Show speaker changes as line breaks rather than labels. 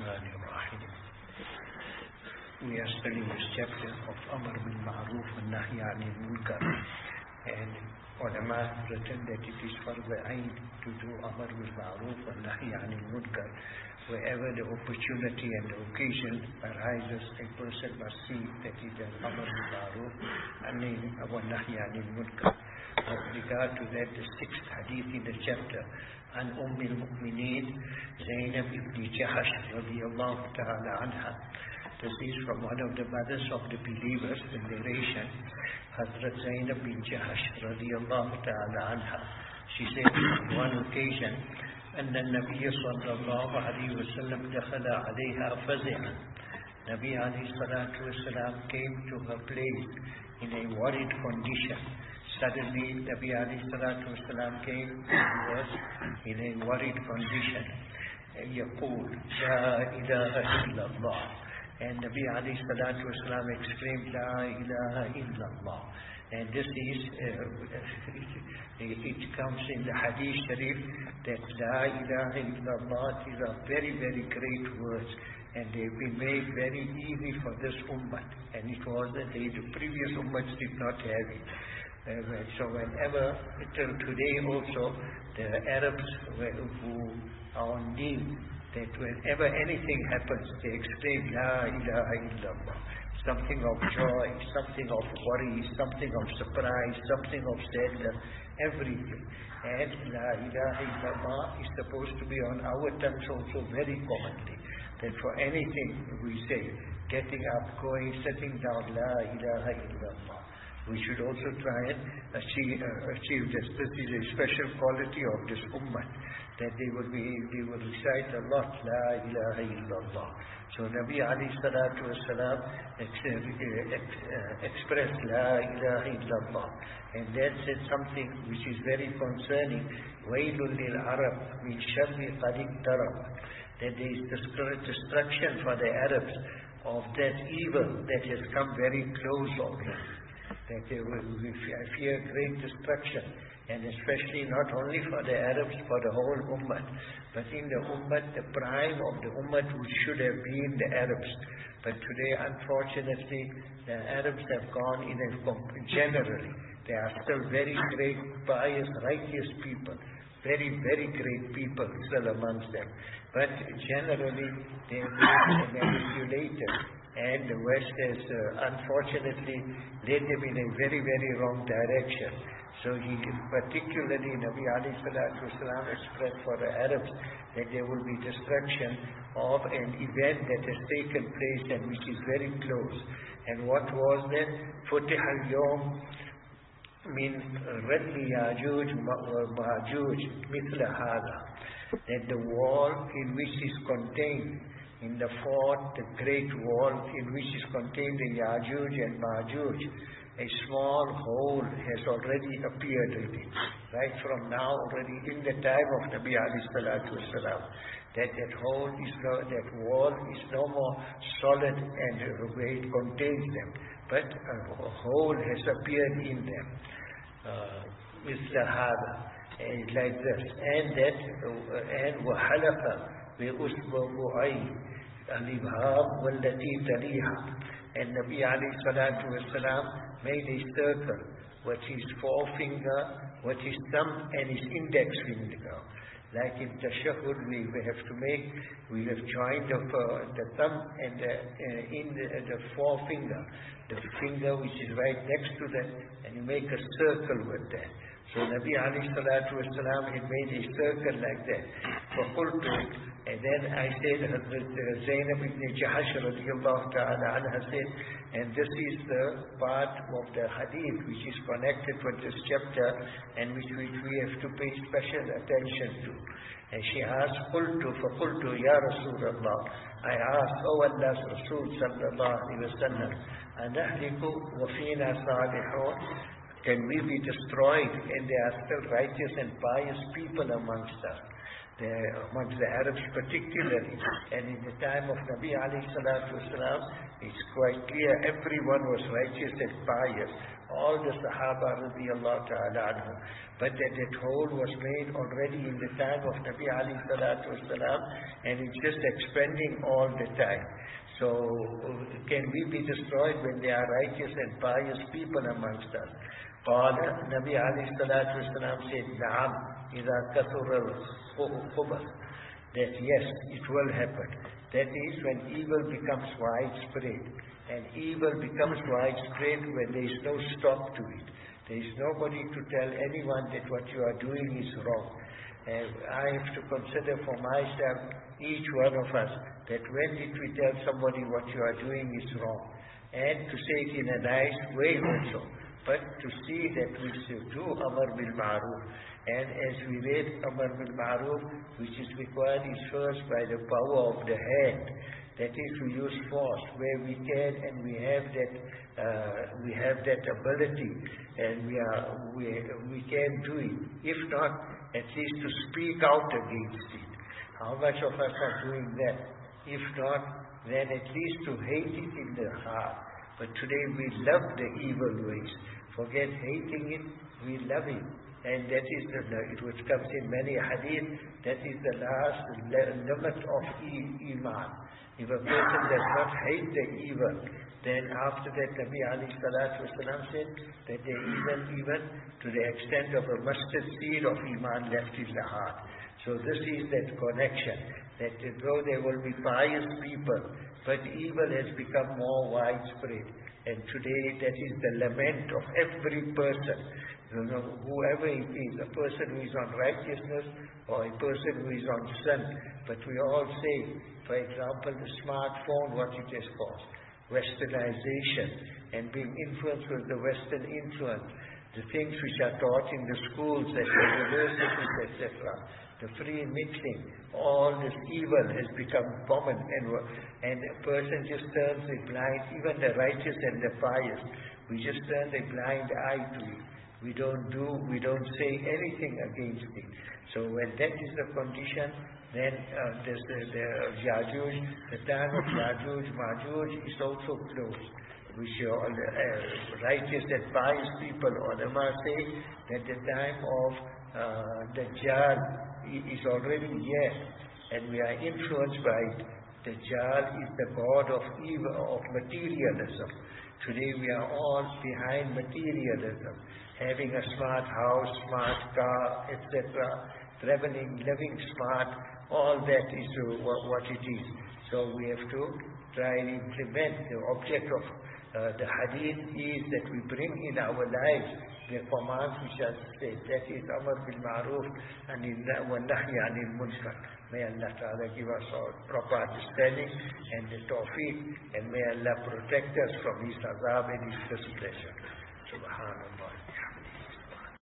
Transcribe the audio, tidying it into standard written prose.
Bismillahirrahmanirrahim. We are studying this chapter of Amr bil Ma'ruf and Nahy Anil Munkar, and ulama have written that it is farz ayn to do Amr bil Ma'ruf and Nahy Anil Munkar. Wherever the opportunity and the occasion arises, a person must see that he does Amr bil Ma'ruf and Nahy Anil Munkar. With regard to that, the sixth hadith in the chapter, an al-Mu'mineen Zainab ibn Jahash radiyallahu ta'ala anha. This is from one of the mothers of the believers, the narration, Hazrat Zainab bin Jahash radiyallahu ta'ala anha. She said on one occasion, أن النبي صلى الله عليه وسلم دخل عليها فزعا. Nabi alayhi salatu wasalam came to her place in a worried condition. Suddenly, Nabi alayhi salatu wasalam came to us in a worried condition. يقول لا إله إلا الله. And Nabi alayhi salatu wasalam exclaimed, La ilaha illallah. And this is, it comes in the hadith sharif that La ilaha illallah is a very, very great words. And they've been made very easy for this ummah. And it was that the previous ummahs did not have it. So whenever, till today also, the Arabs who are on need, that whenever anything happens, they exclaim, La ilaha illallah. Something of joy, something of worry, something of surprise, something of sadness, everything. And La ilaha illallah is supposed to be on our tongues also very commonly. That for anything we say, getting up, going, sitting down, La ilaha illallah. We should also try and achieve this. This is a special quality of this ummah, that they will recite a lot, La ilaha illallah. So Nabi alayhi salatu wasalam expressed La ilaha illallah. And then said something which is very concerning, Waylun lil Arab min sharri qad iqtarab. That there is destruction for the Arabs of that evil that has come very close already. That they will fear great destruction, and especially not only for the Arabs, for the whole ummah, but in the ummah, the prime of the ummah should have been the Arabs. But today, unfortunately, the Arabs have gone in generally. They are still very great, pious, righteous people, very, very great people still amongst them. But generally, they have been manipulated. And the West has unfortunately led them in a very, very wrong direction. So he particularly, Nabi alayhi salatu wasalam expressed for the Arabs that there will be destruction of an event that has taken place and which is very close. And what was that? Futih al-yawm min radli Ya'juj wa Ma'juj mithla hada. That the wall in which is contained, in the fort, the great wall in which is contained the Ya'juj and Ma'juj, a small hole has already appeared in it. Right from now, already in the time of Nabi alayhi salatu wasalam, that wall is no more solid and where it contains them, but a hole has appeared in them. Misla hada, like this, and wahalafa bi usbu'ai al-ibham wallati taliha. And Nabi alayhi salatu wasalam made a circle with his forefinger, with his thumb and his index finger. Like in tashahhud we have to make, we have joined the thumb and the forefinger, the finger which is right next to that, and you make a circle with that. So Nabi alayhi salatu wasalam had made a circle like that. فَقُلْتُ, and then I said, Zainab ibn Jahash radiyallahu ta'ala anha said, and this is the part of the hadith which is connected with this chapter and which we have to pay special attention to. And she asked, فَقُلْتُ يَا رَسُولَ اللَّهِ, I asked, O Allah's Rasul sallallahu alayhi wa sallam, أَنَحْلِكُ وَفِينَا صَالِحُونَ, can we be destroyed and there are still righteous and pious people amongst us? Amongst the Arabs particularly. And in the time of Nabi alayhi salatu wasalam, it's quite clear everyone was righteous and pious. all the Sahaba radiallahu ta'ala anhu. But that hole was made already in the time of Nabi alayhi salatu wasalam, and it's just expanding all the time. So can we be destroyed when there are righteous and pious people amongst us? Nabi alayhi salatu wasalam said, Na'am, إِذَا كَثُرَ الْخُبَث. That yes, it will happen. That is when evil becomes widespread. And evil becomes widespread when there is no stop to it. There is nobody to tell anyone that what you are doing is wrong. And I have to consider for myself, each one of us, that when did we tell somebody what you are doing is wrong? And to say it in a nice way also. But to see that we should do Amar bil Ma'ruf. And as we read Amar bil Ma'ruf, which is required is first by the power of the hand. That is, we use force where we can, and we have that ability, and we can do it. If not, at least to speak out against it. How much of us are doing that? If not, then at least to hate it in the heart. But today we love the evil ways. Forget hating it, we love it. And that is which comes in many hadith, that is the last limit of Iman. If a person does not hate the evil, then after that Nabi alayhi salatu wasalam said that there isn't even to the extent of a mustard seed of Iman left in the heart. So this is that connection, that though there will be pious people, but evil has become more widespread. And today that is the lament of every person. Whoever it is, a person who is on righteousness or a person who is on sin. But we all say, for example, the smartphone, what it has caused, westernization, and being influenced with the Western influence, the things which are taught in the schools, at the universities, etc., the free mixing, all this evil has become common, and a person just turns a blind, even the righteous and the pious, we just turn a blind eye to it. We don't say anything against it. So when that is the condition, then there's the Yajuj, the time of Yajuj, Majuj is also closed. Which all righteous and pious people, ulama say that the time of Dajjal is already here, and we are influenced by it. Dajjal is the god of evil, of materialism. Today we are all behind materialism, having a smart house, smart car, etc., traveling, living smart, all that is what it is. So we have to try and implement the object of the hadith is that we bring in our lives the commands which are said. That is Amar bil Ma'ruf and Nahi anil Munkar. May Allah Ta'ala give us all proper understanding and the tawfiq, and may Allah protect us from His azab and His displeasure. Subhanallah.